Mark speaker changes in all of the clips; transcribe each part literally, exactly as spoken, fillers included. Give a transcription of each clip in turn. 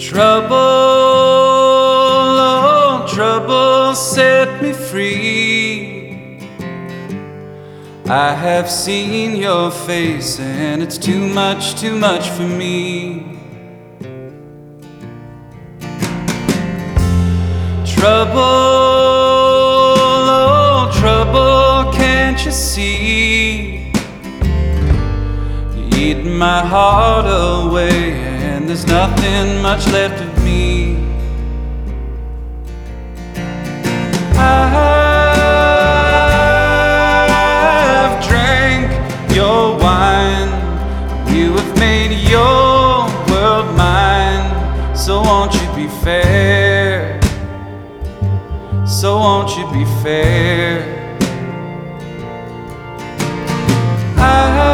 Speaker 1: Trouble, oh trouble, set me free. I have seen your face and it's too much, too much for me. Trouble, oh trouble, can't you see? You're eating my heart away and there's nothing much left of me. I've drank your wine, you have made your world mine. So won't you be fair? So won't you be fair? I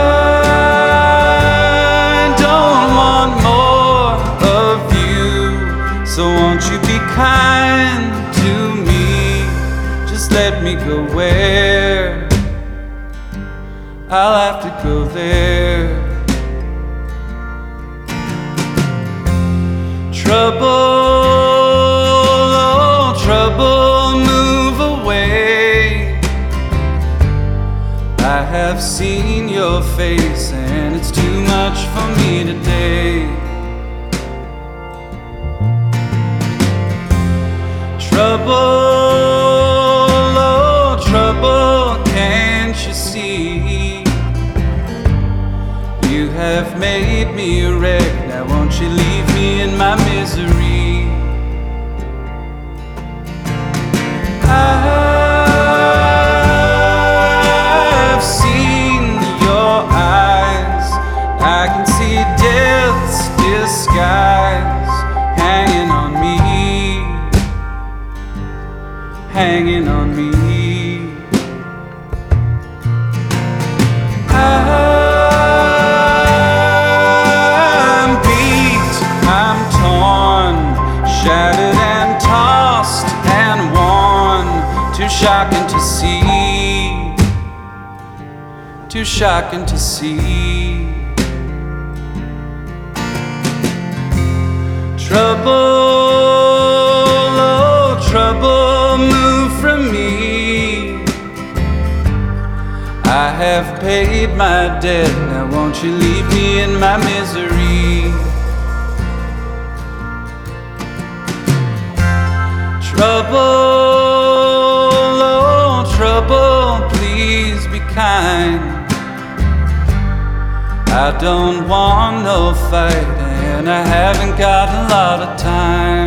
Speaker 1: So won't you be kind to me? Just let me go where I'll have to go there. Trouble, oh trouble, move away. I have seen your face and it's too much for me today. Trouble, oh trouble, can't you see? You have made me a wreck, now won't you leave me in my misery? I've seen your eyes, I can see death's disguise hanging on me, hanging on me. I'm beat, I'm torn, shattered and tossed and worn. Too shocking to see, too shocking to see. Trouble, oh trouble, move from me. I have paid my debt, now won't you leave me in my misery? Trouble, oh trouble, please be kind. I don't want no fight and I haven't got a lot of time.